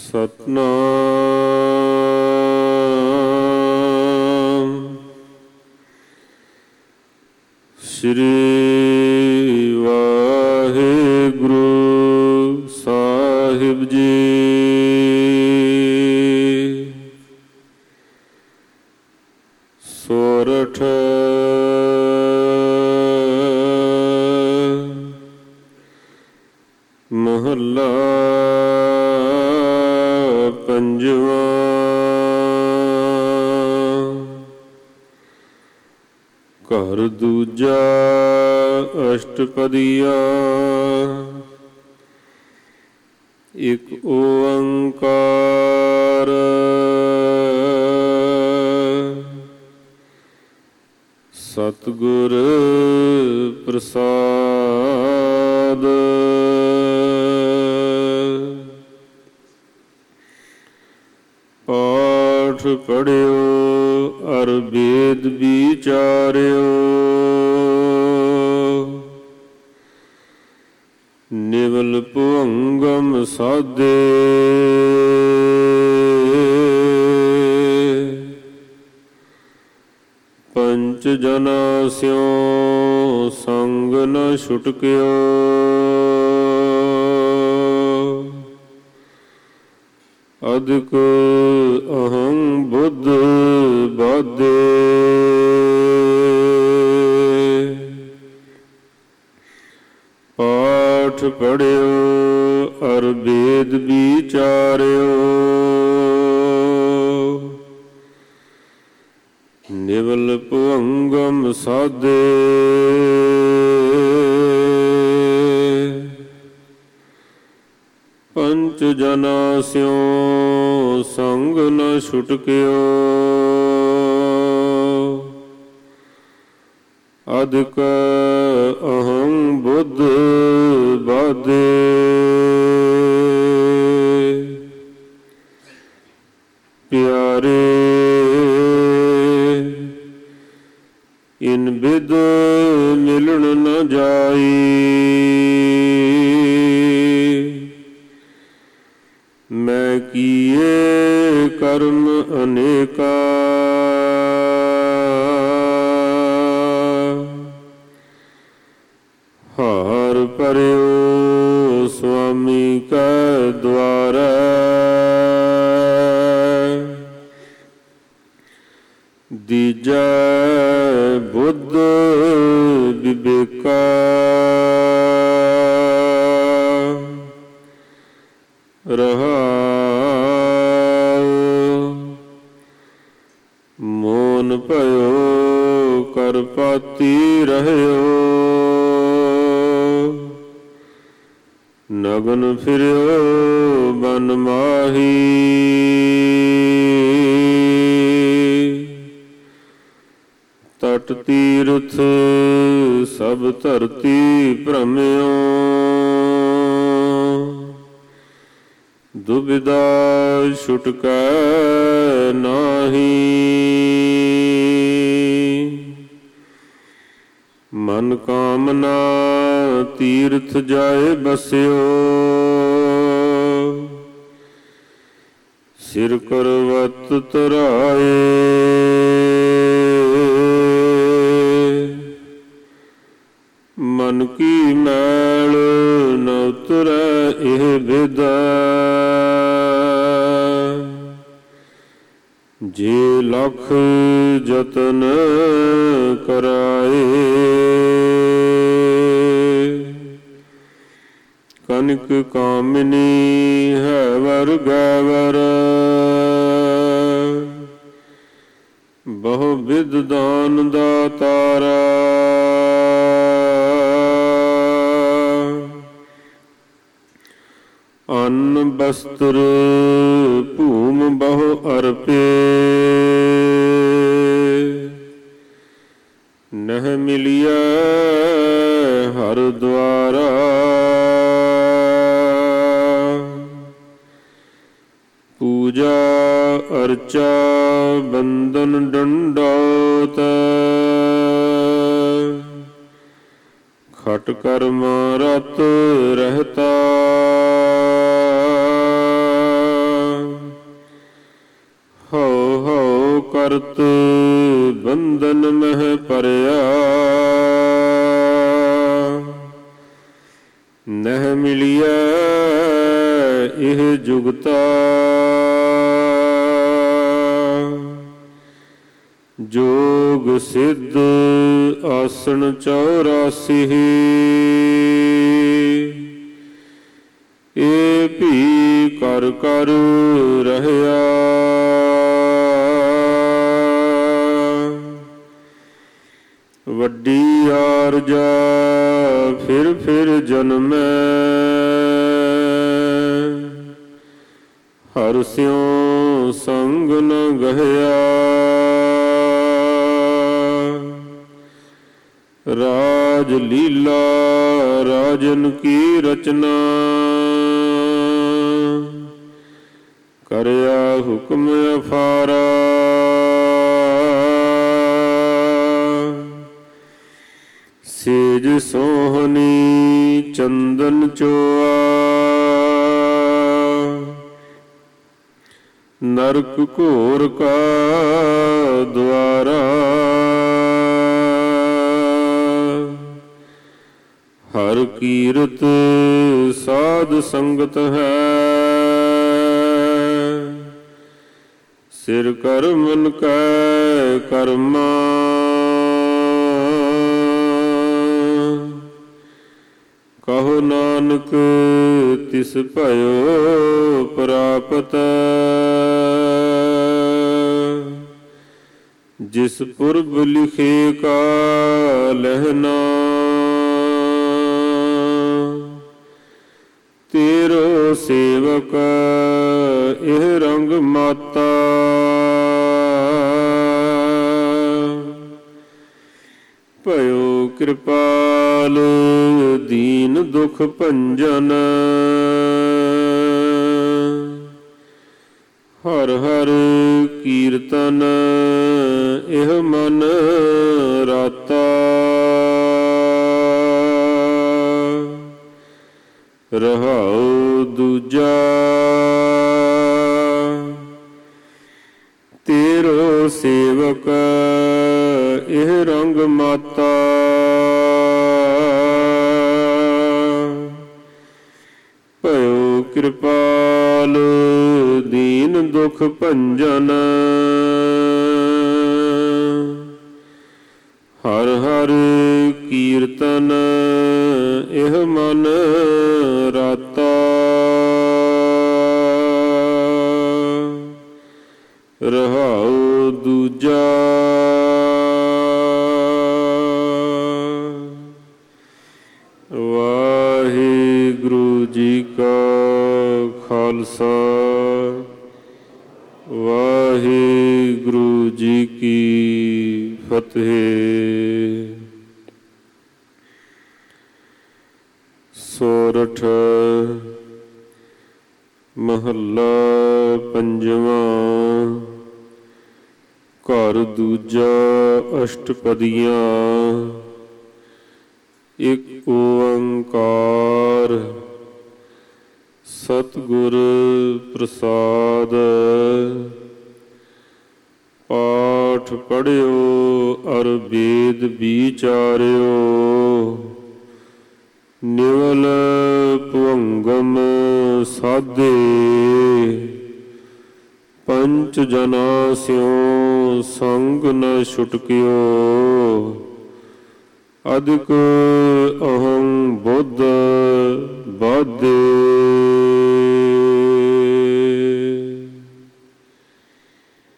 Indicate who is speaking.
Speaker 1: ਸਤਨਾਮ ਸ੍ਰੀ ਵਾਹਿਗੁਰੂ ਸਾਹਿਬ ਜੀ। ਸੋਰਠ ਮਹੱਲਾ ਪੰਜਵਾਂ। ਘਰ ਦੂਜਾ ਅਸ਼ਟਪਦੀਆ। ਇਕ ਓੰਕਾਰ ਸਤਿਗੁਰ ਪ੍ਰਸਾਦ। ਪਾਠ ਪੜ੍ਹਿਓ ਅਰ ਵੇਦ ਵਿਚਾਰਿਓ। ਨਿਵਲ ਭੁਅੰਗਮ ਸਾਧੇ। ਪੰਚ ਜਨਾ ਸਿਉ ਸੰਗ ਨ ਛੁਟਕਿਓ। ਅਧਿਕ ਅਹੰ ਬੁੱਧ ਬਾਧੇ। ਪਾਠ ਪੜ੍ਹਿਓ ਅਰ ਵੇਦ ਵਿਚਾਰਿਓ। ਨਿਵਲ ਭੁਅੰਗਮ ਸਾਧੇ। ਪੰਚ ਜਨਾ ਸਿਉ ਸੰਗ ਨ ਛੁਟਕਿਓ। ਅਧਿਕ ਅਹੰ ਬੁੱਧ ਬਾਧੇ। ਪਿਆਰੇ ਇਨ ਬਿਦ ਮਿਲਣ ਨ ਜਾਈ। ਮੈਂ ਕੀਏ ਕਰਮ ਅਨੇਕਾ। ਹਾਰ ਭਰਿਓ ਸੁਆਮੀ ਕੈ ਦੁਆਰੈ। ਦੀਜੈ ਬੁੱਧ ਵਿਵੇਕਾ। ਰਹਾਉ ਮੋਨ ਭਇਓ ਕਰਪਾਤੀ ਰਹਿਓ। ਨਗਨ ਫਿਰਿਓ ਬਨ ਮਾਹੀ। ਤਟ ਤੀਰਥ ਸਭ ਧਰਤੀ ਭ੍ਰਮਿਓ। ਦੁਬਿਧਾ ਛੁਟਕੈ ਨਾਹੀ। ਮਨ ਕਾਮਨਾ ਤੀਰਥ ਜਾਏ ਬਸਿਓ। ਸਿਰ ਕਰਵਤ ਤਰਾਏ। ਮਨ ਕੀ ਮੈਲ ਨ ਉਤਰੈ ਇਹ ਬਿਦਾ। ਜੇ ਲਖ ਜਤਨ ਕਰਾਏ। ਕਨਿਕ ਕਾਮਿਨੀ ਹੈ ਵਰ ਗੈਵਰ। ਬਹੁ ਬਿਧ ਦਾਨ ਦਾਤਾਰਾ। ਅੰਨ ਬਸਤਰ ਭੂਮ ਬਹੁ ਅਰਪੇ। ਨਹ ਮਿਲਿਆ ਹਰ ਦੁਆਰਾ। ਪੂਜਾ ਅਰਚਾ ਬੰਦਨ ਡੰਡੌਤ। ਖਟ ਕਰਮ ਰਤ ਰਹਿਤਾ। ਕਰਤ ਬੰਧਨ ਮਹਿ ਪਰਿਆ। ਨਹਿ ਮਿਲਿਆ ਇਹ ਜੁਗਤਾ ਜੋਗ ਸਿੱਧ ਆਸਣ 84। ਇਹ ਭੀ ਕਰ ਕਰ ਰਹਿਆ ਵੱਡੀ ਆਰਜਾ ਫਿਰ ਫਿਰ ਜਨਮੈ। ਹਰਿ ਸਿਉ ਸੰਗ ਨ ਗਹਿਆ ਰਾਜ ਲੀਲਾ ਰਾਜਨ ਕੀ ਰਚਨਾ। ਕਰਿਆ ਹੁਕਮ ਅਫਾਰਾ ਸੇਜ ਸੋਹਣੀ ਚੰਦਨ ਚੋਆ। ਨਰਕ ਘੋਰ ਕਾ ਦੁਆਰਾ ਹਰ ਕੀਰਤ ਸਾਧ ਸੰਗਤ ਹੈ। ਸਿਰ ਕਰ ਮਨ ਕੈ ਕਰਮਾ ਕਹੋ ਨਾਨਕ ਤਿਸ ਭਇਓ ਪ੍ਰਾਪਤ। ਜਿਸ ਪੁਰਬ ਲਿਖੇ ਕਾਲਹਿ ਤੇਰੋ ਸੇਵਕ ਇਹ ਰੰਗ ਮਾਤਾ। ਭਇਓ ਕਿਰਪਾਲ ਦੀਨ ਦੁਖ ਭੰਜਨ। ਹਰ ਹਰ ਕੀਰਤਨ ਇਹ ਮਨ ਰਾਤਾ। ਰਹਾਉ ਦੂਜਾ ਤੇਰੋ ਸੇਵਕ ਇਹ ਰੰਗ ਮਾਤਾ। ਭਇਓ ਕਿਰਪਾਲ ਦੀਨ ਦੁਖ ਭੰਜਨ। ਹਰ ਹਰ ਕੀਰਤਨ ਇਹ ਮਨ ਰਾਤਾ। ਰਹਾਉ ਦੂਜਾ ਵਾਹਿਗੁਰੂ ਜੀ ਕਾ ਖਾਲਸਾ ਵਾਹਿਗੁਰੂ ਜੀ ਕੀ ਫਤਿਹ। ਸੋਰਠ ਮਹੱਲਾ ਪੰਜਵਾਂ। ਘਰ ਦੂਜਾ ਅਸ਼ਟਪਦੀਆਂ। ਇਕ ਓੰਕਾਰ ਸਤਿਗੁਰ ਪ੍ਰਸਾਦ। ਪਾਠ ਪੜ੍ਹਿਓ ਅਰ ਵੇਦ ਵਿਚਾਰਿਓ। ਨਿਵਲ ਭੁਵੰਗਮ ਸਾਧੇ। ਪੰਚ ਜਨਾ ਸਿਉ ਸੰਗ ਨ ਛੁਟਕਿਓ। ਅਦਿਕ ਅਹੰ ਬੁੱਧ ਬਾਧੇ।